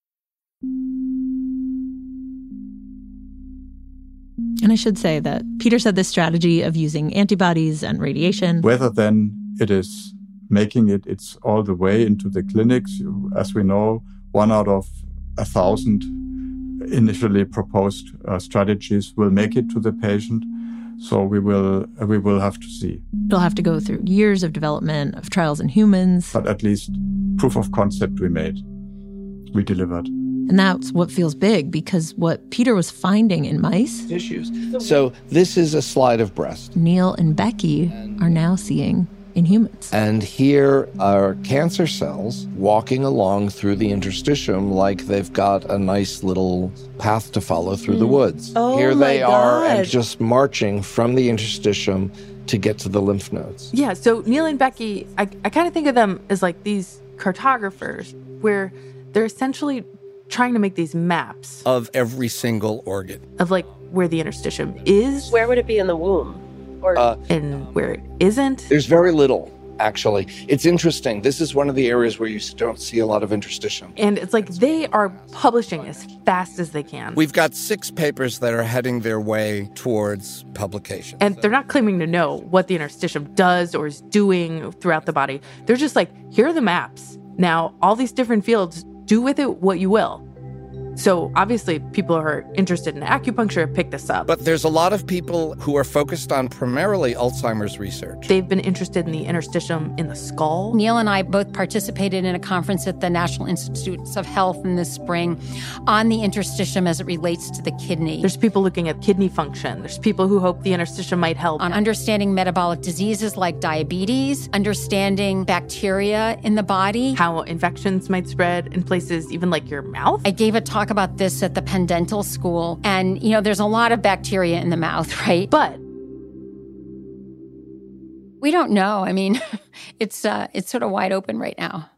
And I should say that Peter said this strategy of using antibodies and radiation. Whether then it is making it, it's all the way into the clinics. As we know, one out of a thousand initially proposed uh, strategies will make it to the patient. So we will uh, we will have to see. It'll have to go through years of development, of trials in humans. But at least proof of concept we made. We delivered. And that's what feels big, because what Peter was finding in mice... Tissues. So this is a slide of breast. Neil and Becky are now seeing in humans. And here are cancer cells walking along through the interstitium like they've got a nice little path to follow through mm. the woods. Oh, here they my are God. and just marching from the interstitium to get to the lymph nodes. Yeah, so Neil and Becky, I, I kind of think of them as like these cartographers where they're essentially trying to make these maps. Of every single organ. Of like where the interstitium is. Where would it be in the womb? Or uh, and where it isn't? There's very little, actually. It's interesting. This is one of the areas where you don't see a lot of interstitium. And it's like they are publishing as fast as they can. We've got six papers that are heading their way towards publication. And they're not claiming to know what the interstitium does or is doing throughout the body. They're just like, here are the maps. Now, all these different fields, do with it what you will. So obviously people who are interested in acupuncture have picked this up. But there's a lot of people who are focused on primarily Alzheimer's research. They've been interested in the interstitium in the skull. Neil and I both participated in a conference at the National Institutes of Health in the spring on the interstitium as it relates to the kidney. There's people looking at kidney function. There's people who hope the interstitium might help. On understanding metabolic diseases like diabetes, understanding bacteria in the body. How infections might spread in places even like your mouth. I gave a talk about this at the Penn Dental School. And, you know, there's a lot of bacteria in the mouth, right? But we don't know. I mean, it's uh, it's sort of wide open right now.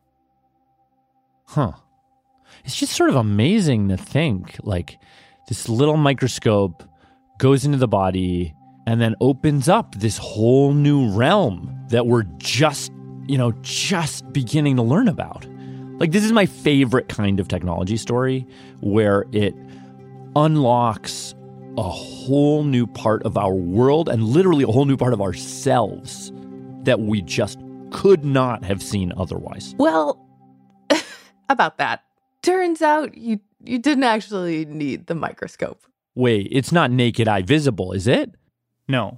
Huh. It's just sort of amazing to think, like, this little microscope goes into the body and then opens up this whole new realm that we're just, you know, just beginning to learn about. Like, this is my favorite kind of technology story, where it unlocks a whole new part of our world and literally a whole new part of ourselves that we just could not have seen otherwise. Well, about that. Turns out you you didn't actually need the microscope. Wait, it's not naked eye visible, is it? No.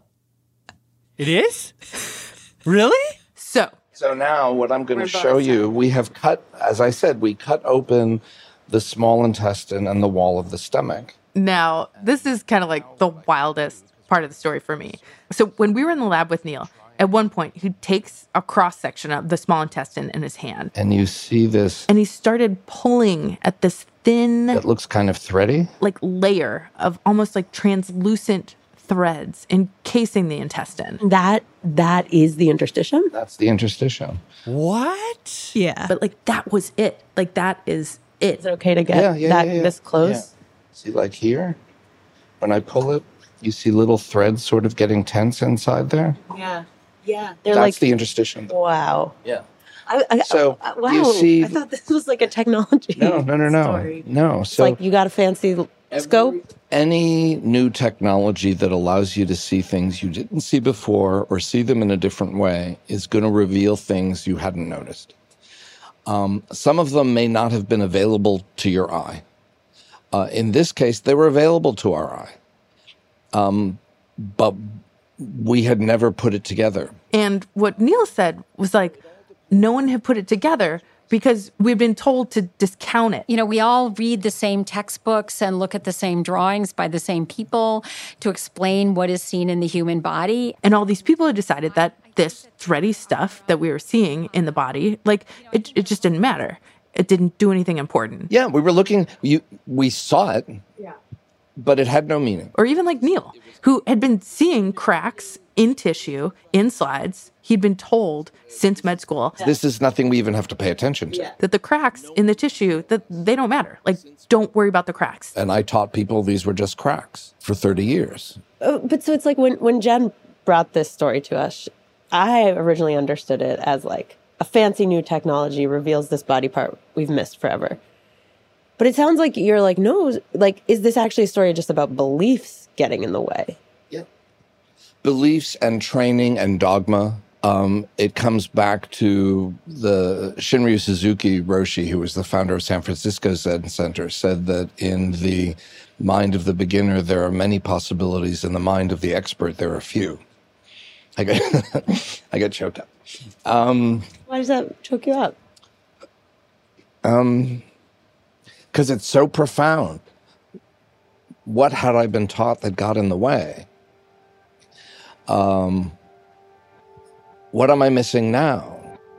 It is? Really? So, So now what I'm going to show you, we have cut, as I said, we cut open the small intestine and the wall of the stomach. now this is kind of like the wildest part of the story for me. So when we were in the lab with Neil, at one point he takes a cross section of the small intestine in his hand. And you see this. And he started pulling at this thin. It looks kind of thready. Like layer of almost like translucent threads encasing the intestine. That that is the interstitium? That's the interstitium. What? Yeah. But like that was it. Like that is it. Is it okay to get Yeah, yeah, that yeah, yeah. this close? Yeah. See, like here, when I pull it, you see little threads sort of getting tense inside there. Yeah. Yeah. They're That's like the interstitium. Wow. Yeah. I, I, So, uh, wow. you see- I thought this was like a technology. No, no, no, no. story. No. It's So like you got a fancy scope. any new technology that allows you to see things you didn't see before or see them in a different way is going to reveal things you hadn't noticed. Um, some of them may not have been available to your eye. Uh, in this case, they were available to our eye. Um, but we had never put it together. And what Neil said was like, no one had put it together because we've been told to discount it. You know, we all read the same textbooks and look at the same drawings by the same people to explain what is seen in the human body. And all these people had decided that this thready stuff that we were seeing in the body, like, it, it just didn't matter. It didn't do anything important. Yeah, we were looking, you, we saw it, Yeah. but it had no meaning. Or even like Neil, who had been seeing cracks in tissue, in slides. He'd been told since med school. This is nothing we even have to pay attention to. That the cracks in the tissue, that they don't matter. Like, don't worry about the cracks. And I taught people these were just cracks for thirty years. Oh, but so it's like when, when Jen brought this story to us, I originally understood it as like a fancy new technology reveals this body part we've missed forever. But it sounds like you're like, no, like, is this actually a story just about beliefs getting in the way? Yeah. Beliefs and training and dogma. Um, it comes back to the Shinryu Suzuki Roshi, who was the founder of San Francisco Zen Center, said that in the mind of the beginner, there are many possibilities. In the mind of the expert, there are few. I get, I get choked up. Um, Why does that choke you up? Um, because it's so profound. What had I been taught that got in the way? Um, what am I missing now?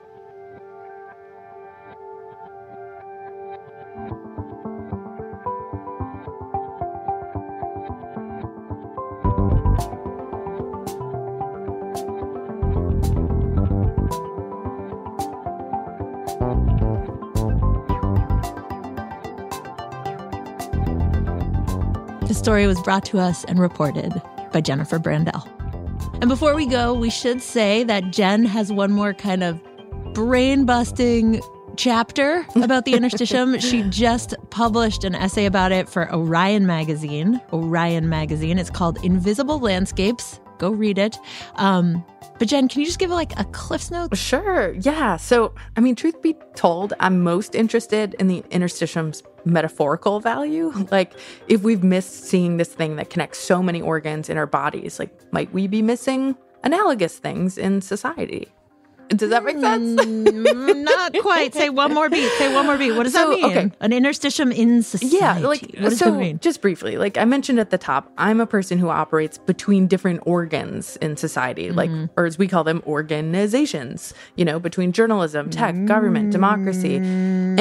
The story was brought to us and reported by Jennifer Brandel. And before we go, we should say that Jen has one more kind of brain-busting chapter about the interstitium. She just published an essay about it for Orion Magazine. Orion Magazine. It's called Invisible Landscapes, Go read it. Um, but Jen, can you just give like a Cliff's Notes? Sure. Yeah. So, I mean, truth be told, I'm most interested in the interstitium's metaphorical value. Like, if we've missed seeing this thing that connects so many organs in our bodies, like, might we be missing analogous things in society? Does that make sense? Mm, not quite. Say one more beat. Say one more beat. What does So, that mean? okay. An interstitium in society. Yeah, like, what does so that mean? just briefly, like I mentioned at the top, I'm a person who operates between different organs in society, like, or as we call them, organizations, you know, between journalism, tech, government, democracy. And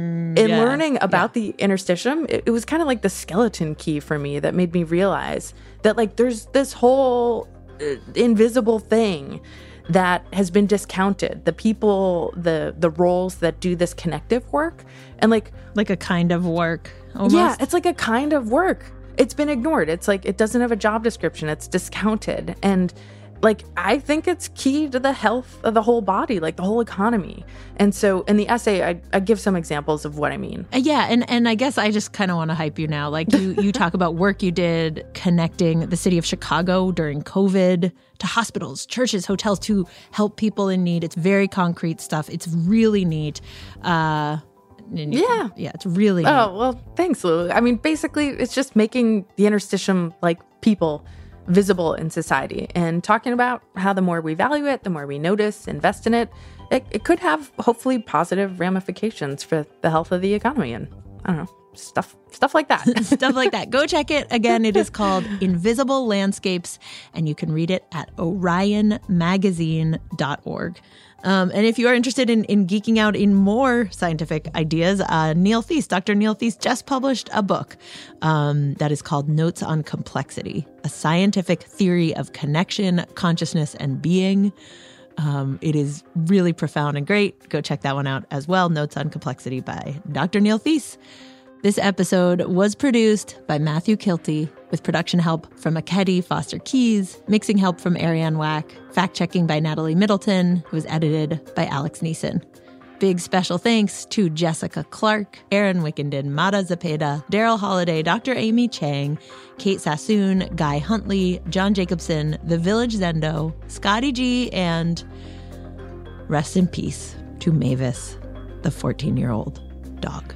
in Yeah, learning about the interstitium, it, it was kind of like the skeleton key for me that made me realize that, like, there's this whole uh, invisible thing that has been discounted, the people, the the roles that do this connective work, and like like a kind of work almost. Yeah, it's like a kind of work. It's been ignored. It's like it doesn't have a job description. It's discounted. And like I think it's key to the health of the whole body, like the whole economy. And so in the essay, I, I give some examples of what I mean. Uh, yeah, and, and I guess I just kind of want to hype you now. Like you, you talk about work you did connecting the city of Chicago during COVID to hospitals, churches, hotels to help people in need. It's very concrete stuff. It's really neat. Uh, yeah. Yeah, it's really neat. Oh, well, thanks, Lou. I mean, basically, it's just making the interstitium, like people, visible in society and talking about how the more we value it, the more we notice, invest in it, it, it could have hopefully positive ramifications for the health of the economy and, I don't know, stuff stuff like that. Stuff like that. Go check it. Again, it is called Invisible Landscapes, and you can read it at orion magazine dot org. Um, and if you are interested in, in geeking out in more scientific ideas, uh, Neil Thies, Doctor Neil Thies just published a book um, that is called Notes on Complexity, a scientific theory of connection, consciousness, and being. Um, it is really profound and great. Go check that one out as well. Notes on Complexity by Doctor Neil Thies. This episode was produced by Matthew Kilty with production help from Akedi Foster Keys, mixing help from Ariane Wack, fact-checking by Natalie Middleton, who was edited by Alex Neeson. Big special thanks to Jessica Clark, Aaron Wickenden, Mara Zepeda, Daryl Holiday, Doctor Amy Chang, Kate Sassoon, Guy Huntley, John Jacobson, The Village Zendo, Scotty G, and rest in peace to Mavis, the fourteen-year-old dog.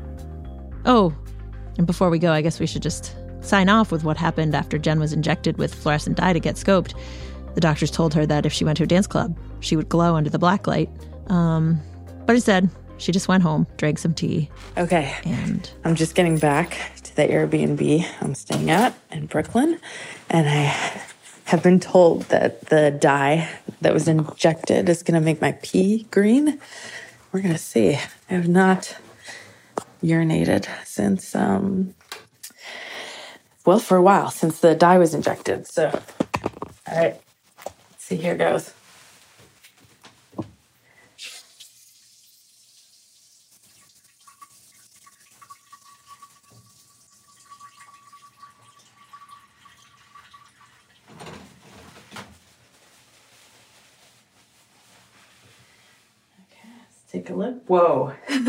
Oh, and before we go, I guess we should just sign off with what happened after Jen was injected with fluorescent dye to get scoped. The doctors told her that if she went to a dance club, she would glow under the black light. Um, but instead, she just went home, drank some tea. Okay. And I'm just getting back to the Airbnb I'm staying at in Brooklyn. And I have been told that the dye that was injected is going to make my pee green. We're going to see. I have not urinated since, um, well, for a while, since the dye was injected. So, all right, let's see, here goes. Okay, let's take a look. Whoa.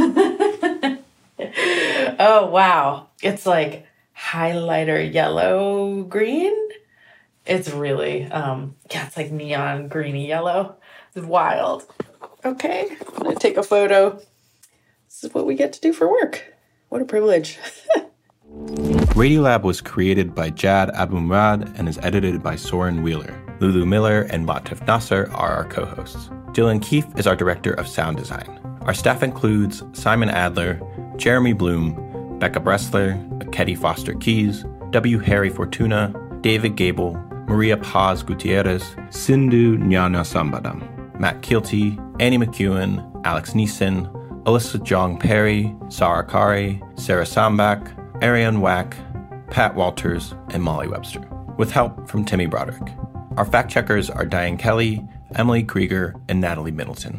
Oh, wow. It's like highlighter yellow green. It's really, um, yeah, it's like neon greeny yellow. It's wild. Okay, I'm going to take a photo. This is what we get to do for work. What a privilege. Radiolab was created by Jad Abumrad and is edited by Soren Wheeler. Lulu Miller and Matif Nasser are our co-hosts. Dylan Keefe is our director of sound design. Our staff includes Simon Adler, Jeremy Bloom, Becca Bressler, Akedi Foster Keys, W. Harry Fortuna, David Gable, Maria Paz Gutierrez, Sindhu Nyana Sambadam, Matt Kilty, Annie McEwen, Alex Neeson, Alyssa Jong Perry, Sarah Kari, Sarah Sambak, Ariane Wack, Pat Walters, and Molly Webster, with help from Timmy Broderick. Our fact checkers are Diane Kelly, Emily Krieger, and Natalie Middleton.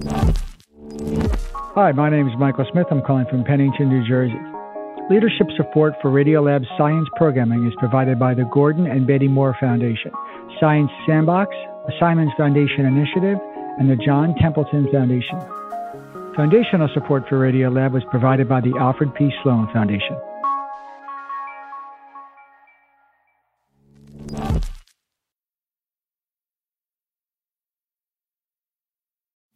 Hi, my name is Michael Smith. I'm calling from Pennington, New Jersey. Leadership support for Radiolab's science programming is provided by the Gordon and Betty Moore Foundation, Science Sandbox, the Simons Foundation Initiative, and the John Templeton Foundation. Foundational support for Radiolab was provided by the Alfred P. Sloan Foundation.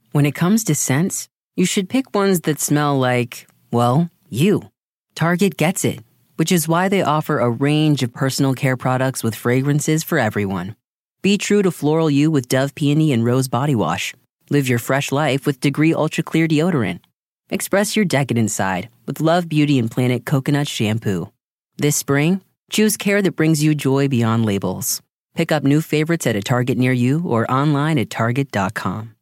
When it comes to scents, you should pick ones that smell like, well, you. Target gets it, which is why they offer a range of personal care products with fragrances for everyone. Be true to floral you with Dove Peony and Rose Body Wash. Live your fresh life with Degree Ultra Clear Deodorant. Express your decadent side with Love Beauty and Planet Coconut Shampoo. This spring, choose care that brings you joy beyond labels. Pick up new favorites at a Target near you or online at target dot com.